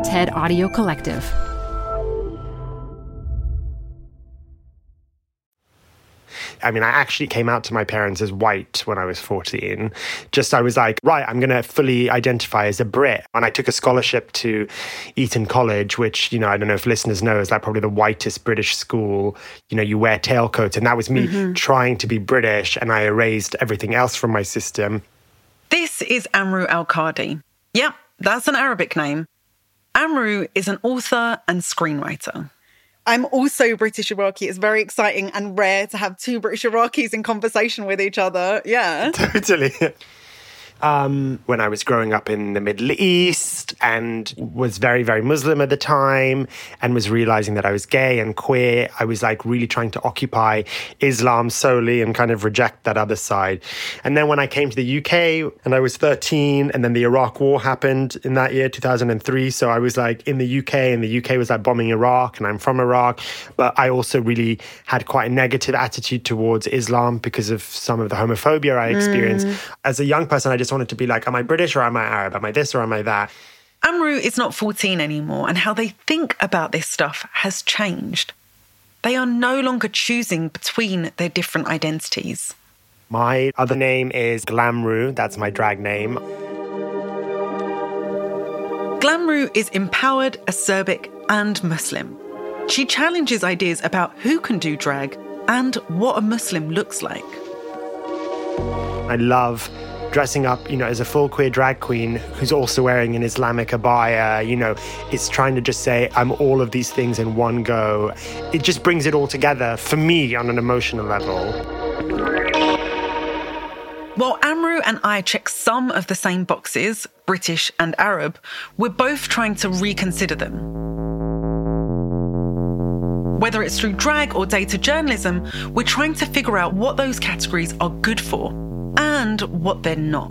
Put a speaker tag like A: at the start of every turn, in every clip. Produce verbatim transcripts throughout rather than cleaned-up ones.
A: TED Audio Collective.
B: I mean, I actually came out to my parents as white when I was fourteen. Just I was like, right, I'm going to fully identify as a Brit. And I took a scholarship to Eton College, which, you know, I don't know if listeners know, is like probably the whitest British school. You know, you wear tailcoats. And that was me mm-hmm. trying to be British, and I erased everything else from my system.
C: This is Amrou Al-Qadi. Yep, that's an Arabic name. Amrou is an author and screenwriter.
D: I'm also British Iraqi. It's very exciting and rare to have two British Iraqis in conversation with each other. Yeah.
B: Totally. Um, when I was growing up in the Middle East and was very, very Muslim at the time and was realizing that I was gay and queer, I was like really trying to occupy Islam solely and kind of reject that other side. And then when I came to the U K and I was thirteen, and then the Iraq War happened in that year, two thousand three. So I was like in the U K, and the U K was like bombing Iraq, and I'm from Iraq. But I also really had quite a negative attitude towards Islam because of some of the homophobia I experienced. Mm. As a young person, I just wanted to be like, am I British or am I Arab? Am I this or am I that?
C: Amrou is not fourteen anymore, and how they think about this stuff has changed. They are no longer choosing between their different identities.
B: My other name is Glamrou. That's my drag name.
C: Glamrou is empowered, acerbic, and Muslim. She challenges ideas about who can do drag and what a Muslim looks like.
B: I love dressing up, you know, as a full queer drag queen who's also wearing an Islamic abaya. You know, it's trying to just say, I'm all of these things in one go. It just brings it all together for me on an emotional level.
C: While Amrou and I check some of the same boxes, British and Arab, we're both trying to reconsider them. Whether it's through drag or data journalism, we're trying to figure out what those categories are good for and what they're not.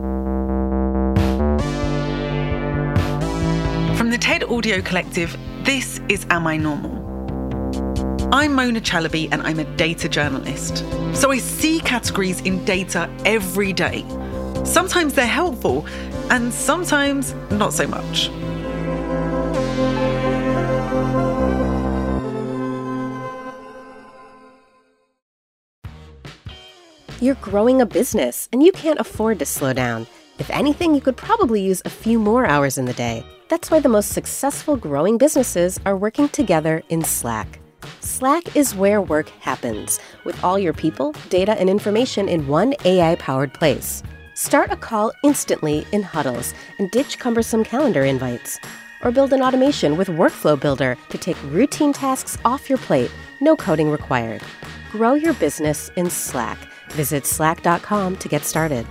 C: From the TED Audio Collective, this is Am I Normal? I'm Mona Chalabi, and I'm a data journalist. So I see categories in data every day. Sometimes they're helpful, and sometimes not so much.
E: You're growing a business, and you can't afford to slow down. If anything, you could probably use a few more hours in the day. That's why the most successful growing businesses are working together in Slack. Slack is where work happens, with all your people, data, and information in one A I-powered place. Start a call instantly in huddles and ditch cumbersome calendar invites. Or build an automation with Workflow Builder to take routine tasks off your plate, no coding required. Grow your business in Slack. Visit slack dot com to get started.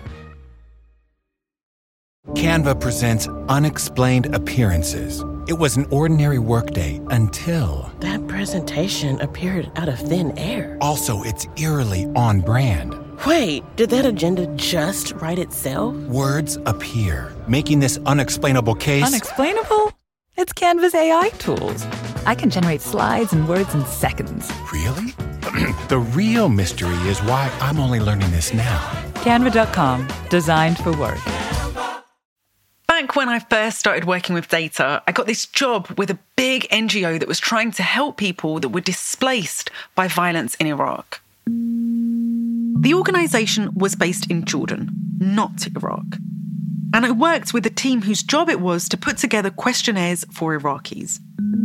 F: Canva presents Unexplained Appearances. It was an ordinary workday until...
G: that presentation appeared out of thin air.
F: Also, it's eerily on brand.
G: Wait, did that agenda just write itself?
F: Words appear, making this unexplainable case...
H: Unexplainable? It's Canva's A I tools. I can generate slides and words in seconds.
F: Really? The real mystery is why I'm only learning this now.
H: Canva dot com, designed for work.
C: Back when I first started working with data, I got this job with a big N G O that was trying to help people that were displaced by violence in Iraq. The organisation was based in Jordan, not Iraq. And I worked with a team whose job it was to put together questionnaires for Iraqis.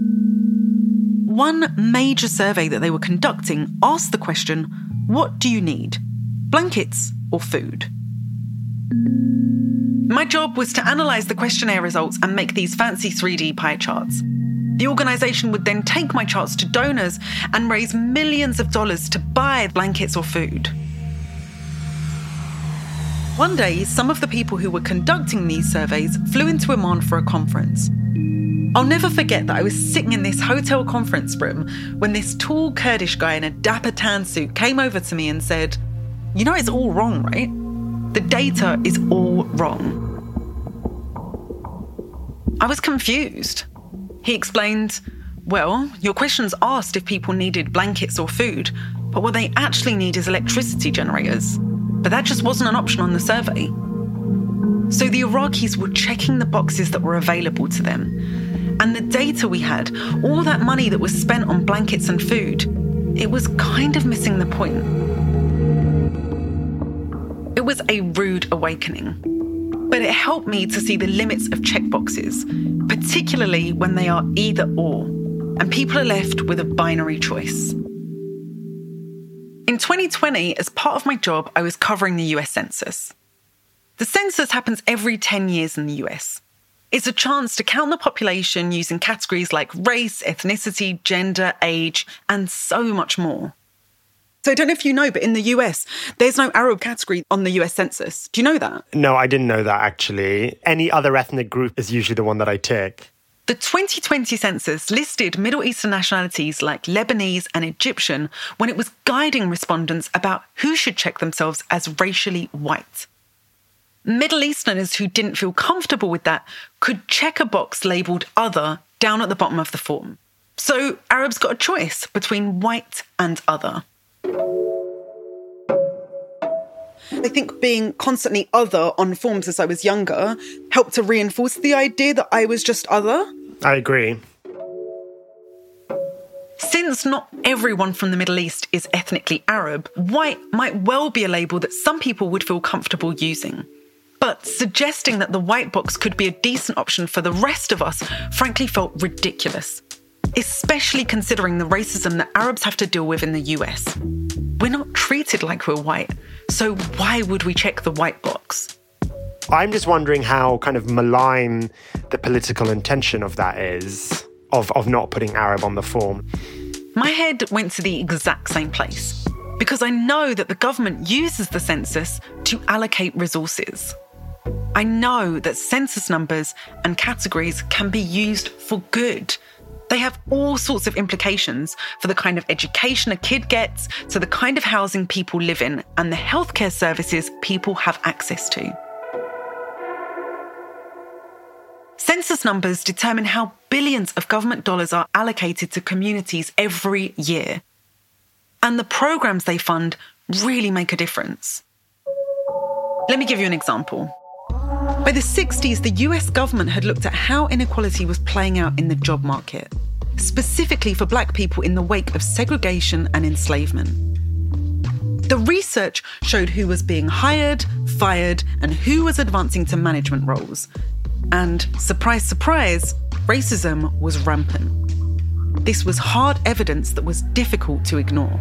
C: One major survey that they were conducting asked the question, what do you need? Blankets or food? My job was to analyse the questionnaire results and make these fancy three D pie charts. The organisation would then take my charts to donors and raise millions of dollars to buy blankets or food. One day, some of the people who were conducting these surveys flew into Oman for a conference. I'll never forget that I was sitting in this hotel conference room when this tall Kurdish guy in a dapper tan suit came over to me and said, "You know it's all wrong, right? The data is all wrong." I was confused. He explained, well, your questions asked if people needed blankets or food, but what they actually need is electricity generators. But that just wasn't an option on the survey. So the Iraqis were checking the boxes that were available to them. And the data we had, all that money that was spent on blankets and food, it was kind of missing the point. It was a rude awakening, but it helped me to see the limits of checkboxes, particularly when they are either or, and people are left with a binary choice. In twenty twenty, as part of my job, I was covering the U S Census. The census happens every ten years in the U S. It's a chance to count the population using categories like race, ethnicity, gender, age, and so much more.
D: So I don't know if you know, but in the U S, there's no Arab category on the U S Census. Do you know that?
B: No, I didn't know that, actually. Any other ethnic group is usually the one that I tick.
C: The twenty twenty census listed Middle Eastern nationalities like Lebanese and Egyptian when it was guiding respondents about who should check themselves as racially white. Middle Easterners who didn't feel comfortable with that could check a box labelled other down at the bottom of the form. So Arabs got a choice between white and other.
D: I think being constantly other on forms as I was younger helped to reinforce the idea that I was just other.
B: I agree.
C: Since not everyone from the Middle East is ethnically Arab, white might well be a label that some people would feel comfortable using. But suggesting that the white box could be a decent option for the rest of us frankly felt ridiculous, especially considering the racism that Arabs have to deal with in the U S. We're not treated like we're white, so why would we check the white box?
B: I'm just wondering how kind of malign the political intention of that is, of, of not putting Arab on the form.
C: My head went to the exact same place, because I know that the government uses the census to allocate resources. I know that census numbers and categories can be used for good. They have all sorts of implications for the kind of education a kid gets, to the kind of housing people live in, and the healthcare services people have access to. Census numbers determine how billions of government dollars are allocated to communities every year. And the programs they fund really make a difference. Let me give you an example. By the sixties, the U S government had looked at how inequality was playing out in the job market, specifically for black people in the wake of segregation and enslavement. The research showed who was being hired, fired, and who was advancing to management roles. And surprise, surprise, racism was rampant. This was hard evidence that was difficult to ignore.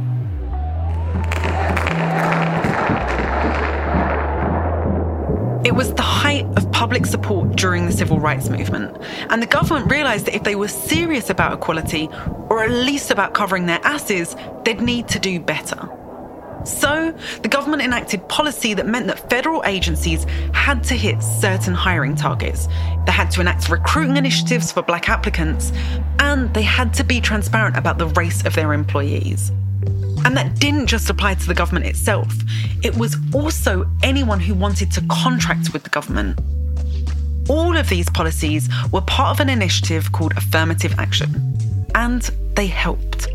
C: It was the height of public support during the civil rights movement, and the government realised that if they were serious about equality, or at least about covering their asses, they'd need to do better. So, the government enacted policy that meant that federal agencies had to hit certain hiring targets. They had to enact recruiting initiatives for black applicants, and they had to be transparent about the race of their employees. And that didn't just apply to the government itself. It was also anyone who wanted to contract with the government. All of these policies were part of an initiative called Affirmative Action, and they helped.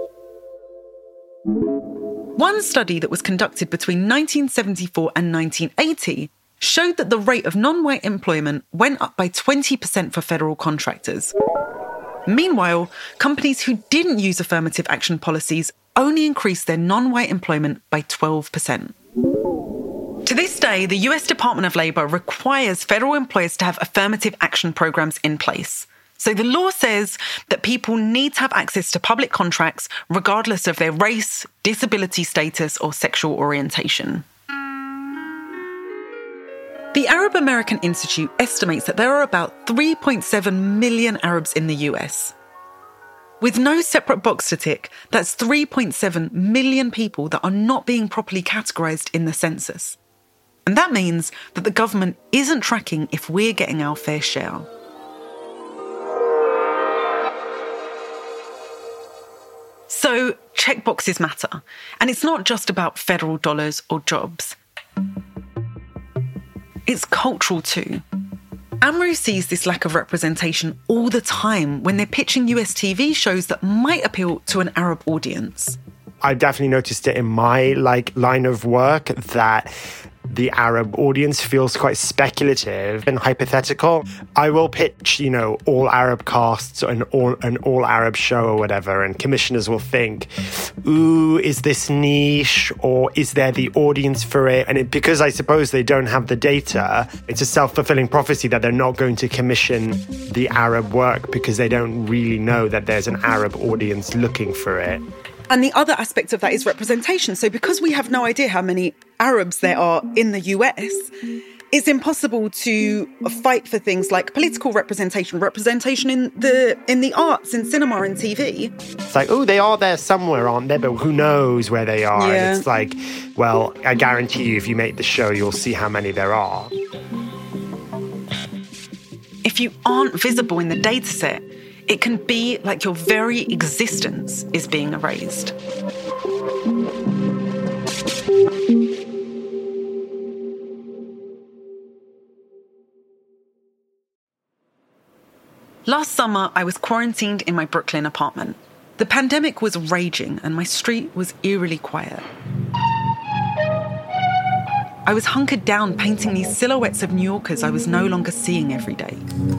C: One study that was conducted between nineteen seventy-four and nineteen eighty showed that the rate of non-white employment went up by twenty percent for federal contractors. Meanwhile, companies who didn't use affirmative action policies only increased their non-white employment by twelve percent. To this day, the U S Department of Labor requires federal employers to have affirmative action programs in place. So the law says that people need to have access to public contracts regardless of their race, disability status, or sexual orientation. The Arab American Institute estimates that there are about three point seven million Arabs in the U S. With no separate box to tick, that's three point seven million people that are not being properly categorised in the census. And that means that the government isn't tracking if we're getting our fair share. So, checkboxes matter. And it's not just about federal dollars or jobs. It's cultural too. Amrou sees this lack of representation all the time when they're pitching U S T V shows that might appeal to an Arab audience.
B: I definitely noticed it in my like line of work that the Arab audience feels quite speculative and hypothetical. I will pitch, you know, all Arab casts and all an all Arab show or whatever, and commissioners will think, ooh, is this niche or is there the audience for it? And it, because I suppose they don't have the data, it's a self-fulfilling prophecy that they're not going to commission the Arab work because they don't really know that there's an Arab audience looking for it.
D: And the other aspect of that is representation. So because we have no idea how many Arabs there are in the U S, it's impossible to fight for things like political representation, representation in the in the arts, in cinema and T V.
B: It's like, oh, they are there somewhere, aren't they? But who knows where they are?
D: Yeah.
B: And it's like, well, I guarantee you, if you make the show, you'll see how many there are.
C: If you aren't visible in the dataset, it can be like your very existence is being erased. Last summer, I was quarantined in my Brooklyn apartment. The pandemic was raging and my street was eerily quiet. I was hunkered down painting these silhouettes of New Yorkers I was no longer seeing every day.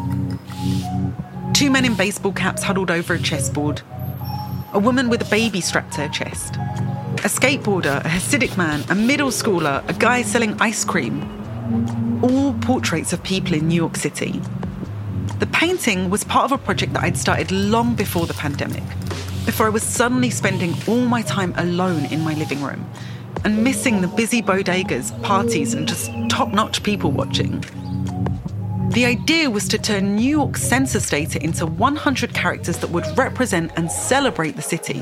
C: Two men in baseball caps huddled over a chessboard. A woman with a baby strapped to her chest. A skateboarder, a Hasidic man, a middle schooler, a guy selling ice cream. All portraits of people in New York City. The painting was part of a project that I'd started long before the pandemic, before I was suddenly spending all my time alone in my living room and missing the busy bodegas, parties, and just top-notch people watching. The idea was to turn New York census data into one hundred characters that would represent and celebrate the city.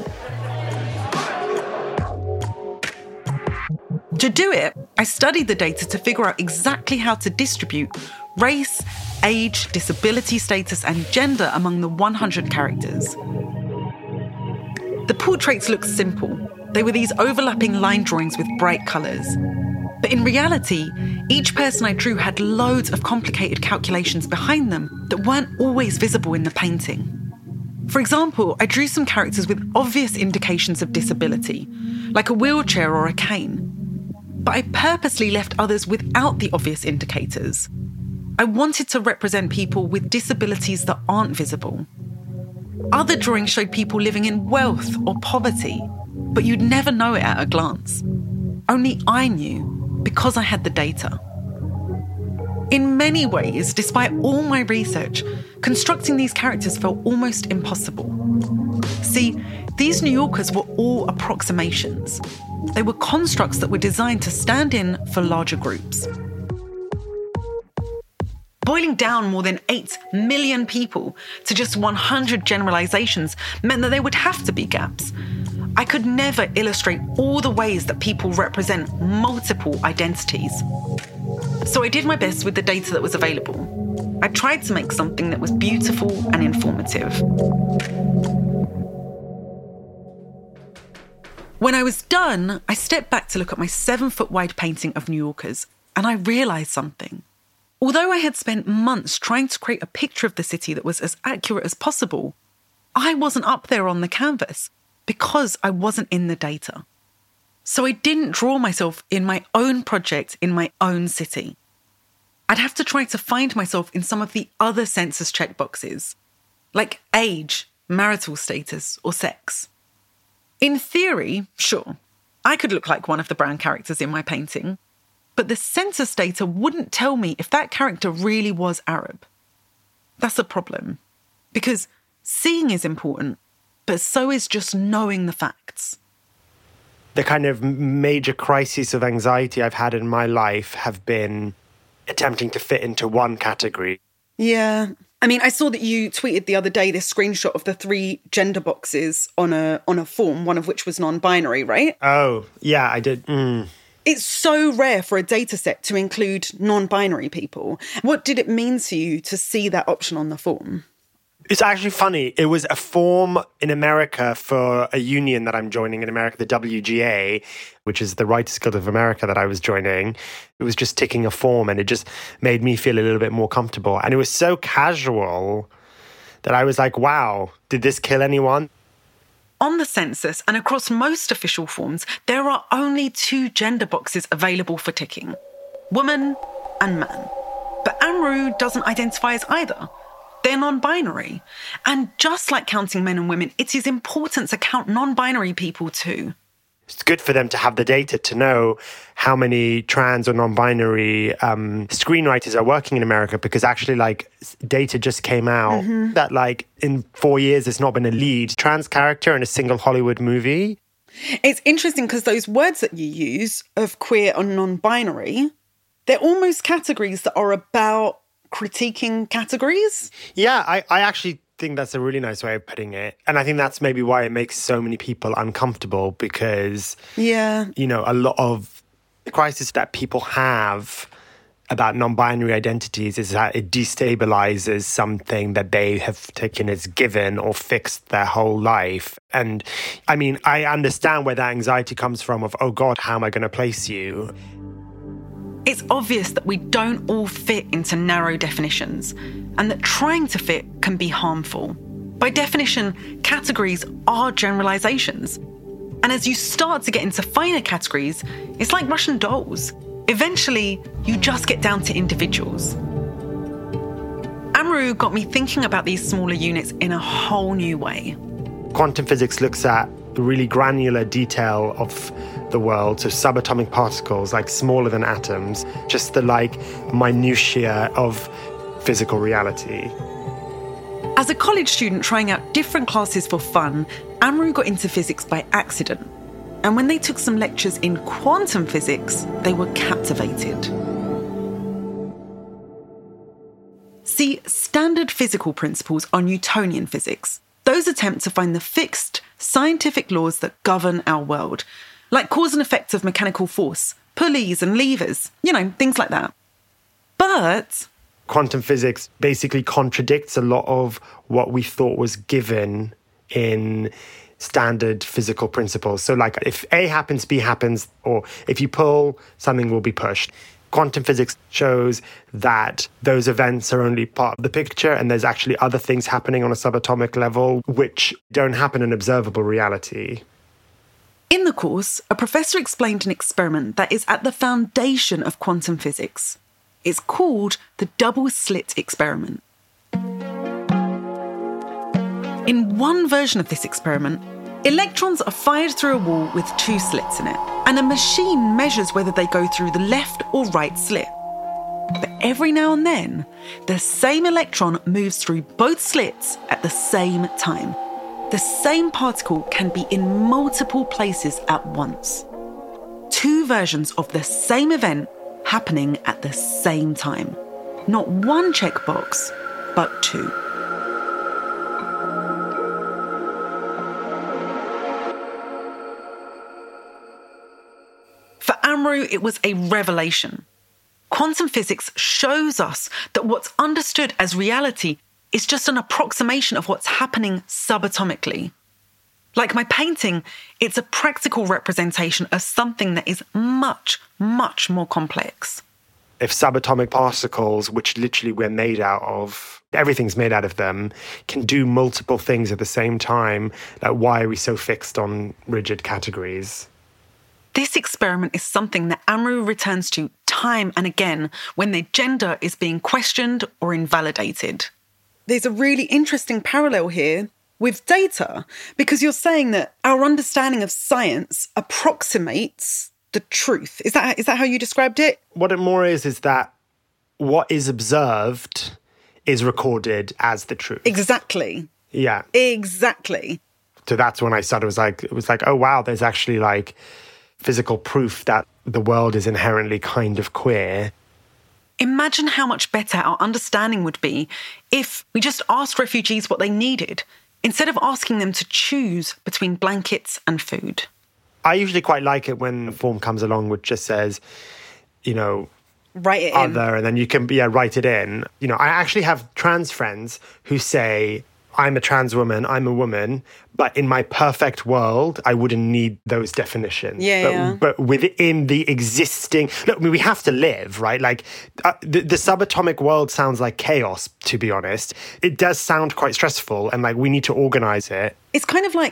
C: To do it, I studied the data to figure out exactly how to distribute race, age, disability status, and gender among the one hundred characters. The portraits looked simple. They were these overlapping line drawings with bright colours. But in reality, each person I drew had loads of complicated calculations behind them that weren't always visible in the painting. For example, I drew some characters with obvious indications of disability, like a wheelchair or a cane. But I purposely left others without the obvious indicators. I wanted to represent people with disabilities that aren't visible. Other drawings showed people living in wealth or poverty, but you'd never know it at a glance. Only I knew, because I had the data. In many ways, despite all my research, constructing these characters felt almost impossible. See, these New Yorkers were all approximations. They were constructs that were designed to stand in for larger groups. Boiling down more than eight million people to just one hundred generalizations meant that there would have to be gaps. I could never illustrate all the ways that people represent multiple identities. So I did my best with the data that was available. I tried to make something that was beautiful and informative. When I was done, I stepped back to look at my seven-foot-wide painting of New Yorkers, and I realised something. Although I had spent months trying to create a picture of the city that was as accurate as possible, I wasn't up there on the canvas because I wasn't in the data. So I didn't draw myself in my own project in my own city. I'd have to try to find myself in some of the other census checkboxes, like age, marital status, or sex. In theory, sure, I could look like one of the brown characters in my painting, but the census data wouldn't tell me if that character really was Arab. That's a problem, because seeing is important, but so is just knowing the facts.
B: The kind of major crises of anxiety I've had in my life have been attempting to fit into one category.
D: Yeah. I mean, I saw that you tweeted the other day this screenshot of the three gender boxes on a on a form, one of which was non-binary, right?
B: Oh, yeah, I did. Mm.
D: It's so rare for a data set to include non-binary people. What did it mean to you to see that option on the form?
B: It's actually funny. It was a form in America for a union that I'm joining in America, the W G A, which is the Writers Guild of America that I was joining. It was just ticking a form and it just made me feel a little bit more comfortable. And it was so casual that I was like, wow, did this kill anyone?
C: On the census and across most official forms, there are only two gender boxes available for ticking. woman and man. But Amrou doesn't identify as either. They're non-binary. And just like counting men and women, it is important to count non-binary people too.
B: It's good for them to have the data to know how many trans or non-binary um, screenwriters are working in America, because actually, like, data just came out mm-hmm. that, like, in four years, there's not been a lead trans character in a single Hollywood movie.
D: It's interesting because those words that you use of queer and non-binary, they're almost categories that are about critiquing categories.
B: Yeah, I, I actually think that's a really nice way of putting it. And I think that's maybe why it makes so many people uncomfortable, because,
D: yeah,
B: you know, a lot of the crisis that people have about non-binary identities is that it destabilizes something that they have taken as given or fixed their whole life. And I mean, I understand where that anxiety comes from of, oh God, how am I going to place you?
C: It's obvious that we don't all fit into narrow definitions, and that trying to fit can be harmful. By definition, categories are generalizations. And as you start to get into finer categories, it's like Russian dolls. Eventually, you just get down to individuals. Amrou got me thinking about these smaller units in a whole new way.
B: Quantum physics looks at the really granular detail of the world, so subatomic particles, like smaller than atoms, just the like minutiae of physical reality.
C: As a college student trying out different classes for fun, Amrou got into physics by accident. And when they took some lectures in quantum physics, they were captivated. See, standard physical principles are Newtonian physics. Those attempt to find the fixed, scientific laws that govern our world, like cause and effect of mechanical force, pulleys and levers, you know, things like that. But
B: quantum physics basically contradicts a lot of what we thought was given in standard physical principles. So like if A happens, B happens, or if you pull, something will be pushed. Quantum physics shows that those events are only part of the picture, and there's actually other things happening on a subatomic level which don't happen in observable reality.
C: In the course, a professor explained an experiment that is at the foundation of quantum physics. It's called the double-slit experiment. In one version of this experiment, electrons are fired through a wall with two slits in it, and a machine measures whether they go through the left or right slit. But every now and then, the same electron moves through both slits at the same time. The same particle can be in multiple places at once. Two versions of the same event happening at the same time. Not one checkbox, but two. For Amrou, it was a revelation. Quantum physics shows us that what's understood as reality is just an approximation of what's happening subatomically. Like my painting, it's a practical representation of something that is much, much more complex.
B: If subatomic particles, which literally we're made out of, everything's made out of them, can do multiple things at the same time, like why are we so fixed on rigid categories?
C: This experiment is something that Amrou returns to time and again when their gender is being questioned or invalidated.
D: There's a really interesting parallel here with data, because you're saying that our understanding of science approximates the truth. Is that is that how you described it?
B: What it more is, is that what is observed is recorded as the truth.
D: Exactly.
B: Yeah.
D: Exactly.
B: So that's when I started, it was like, it was like, oh wow, there's actually like physical proof that the world is inherently kind of queer.
C: Imagine how much better our understanding would be if we just asked refugees what they needed, instead of asking them to choose between blankets and food.
B: I usually quite like it when a form comes along which just says, you know,
D: write it
B: other,
D: in.
B: And then you can yeah, write it in. You know, I actually have trans friends who say, I'm a trans woman, I'm a woman, but in my perfect world, I wouldn't need those definitions.
D: Yeah,
B: but,
D: yeah.
B: but within the existing... Look, I mean, we have to live, right? Like, uh, the, the subatomic world sounds like chaos, to be honest. It does sound quite stressful, and, like, we need to organize it.
D: It's kind of like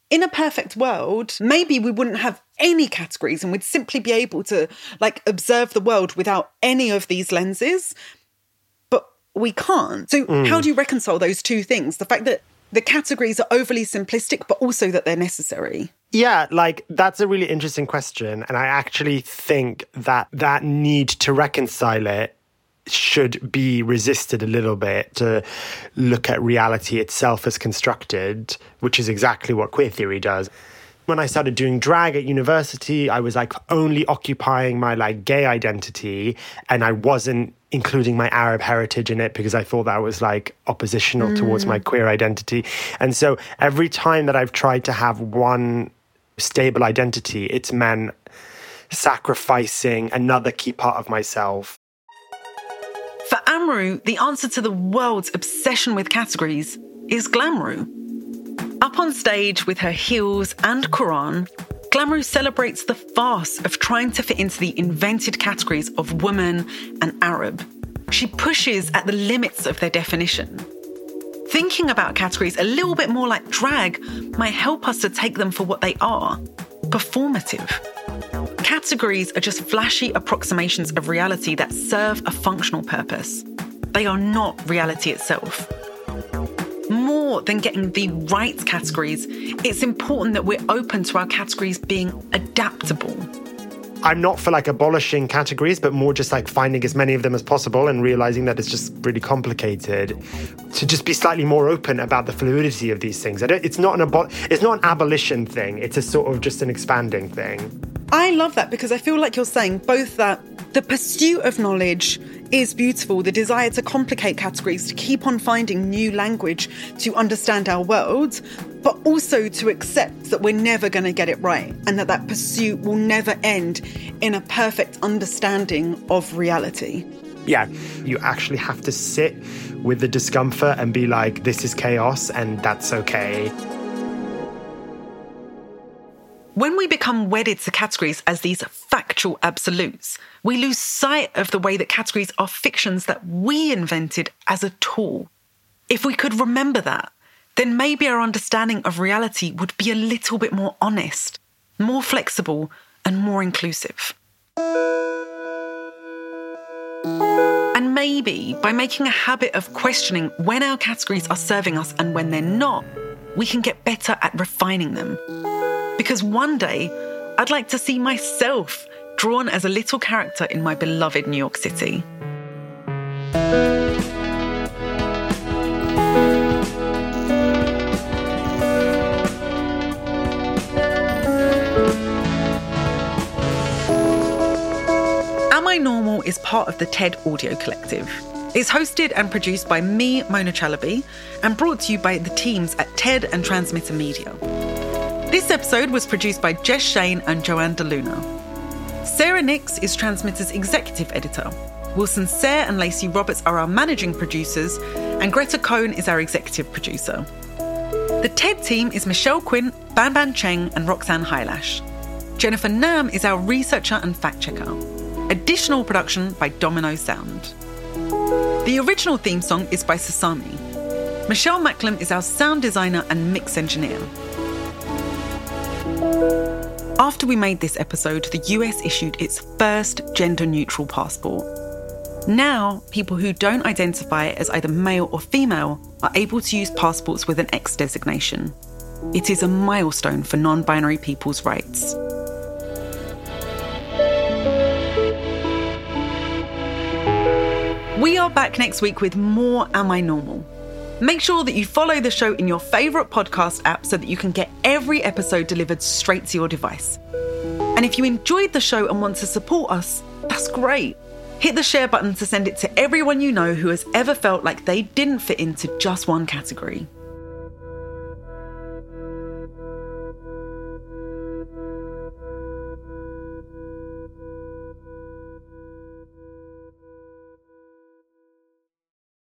D: in a perfect world, maybe we wouldn't have any categories and we'd simply be able to like observe the world without any of these lenses. But we can't. So mm. how do you reconcile those two things? The fact that the categories are overly simplistic, but also that they're necessary.
B: Yeah, like that's a really interesting question. And I actually think that that need to reconcile it should be resisted a little bit, to look at reality itself as constructed, which is exactly what queer theory does. When I started doing drag at university, I was like only occupying my like gay identity, and I wasn't including my Arab heritage in it because I thought that was like oppositional mm. towards my queer identity. And so every time that I've tried to have one stable identity, it's meant sacrificing another key part of myself.
C: For Amrou, the answer to the world's obsession with categories is Glamrou. Up on stage with her heels and Quran, Glamrou celebrates the farce of trying to fit into the invented categories of woman and Arab. She pushes at the limits of their definition. Thinking about categories a little bit more like drag might help us to take them for what they are: performative. Categories are just flashy approximations of reality that serve a functional purpose. They are not reality itself. More than getting the right categories, it's important that we're open to our categories being adaptable.
B: I'm not for like abolishing categories, but more just like finding as many of them as possible and realizing that it's just really complicated. To just be slightly more open about the fluidity of these things. I don't, it's not an abo- it's not an abolition thing. It's a sort of just an expanding thing.
D: I love that because I feel like you're saying both that the pursuit of knowledge is beautiful, the desire to complicate categories, to keep on finding new language to understand our world, but also to accept that we're never going to get it right and that that pursuit will never end in a perfect understanding of reality.
B: Yeah, you actually have to sit with the discomfort and be like, this is chaos and that's okay.
C: When we become wedded to categories as these factual absolutes, we lose sight of the way that categories are fictions that we invented as a tool. If we could remember that, then maybe our understanding of reality would be a little bit more honest, more flexible, and more inclusive. And maybe by making a habit of questioning when our categories are serving us and when they're not, we can get better at refining them. Because one day, I'd like to see myself drawn as a little character in my beloved New York City. Am I Normal is part of the TED Audio Collective. It's hosted and produced by me, Mona Chalabi, and brought to you by the teams at TED and Transmitter Media. This episode was produced by Jess Shane and Joanne DeLuna. Sarah Nix is Transmitter's executive editor. Wilson Sayre and Lacey Roberts are our managing producers, and Greta Cohn is our executive producer. The TED team is Michelle Quinn, Ban Ban Cheng, and Roxanne Hylash. Jennifer Nam is our researcher and fact-checker. Additional production by Domino Sound. The original theme song is by Sasami. Michelle Macklem is our sound designer and mix engineer. After we made this episode, the U S issued its first gender-neutral passport. Now, people who don't identify as either male or female are able to use passports with an X designation. It is a milestone for non-binary people's rights. We are back next week with more Am I Normal? Make sure that you follow the show in your favourite podcast app so that you can get every episode delivered straight to your device. And if you enjoyed the show and want to support us, that's great. Hit the share button to send it to everyone you know who has ever felt like they didn't fit into just one category.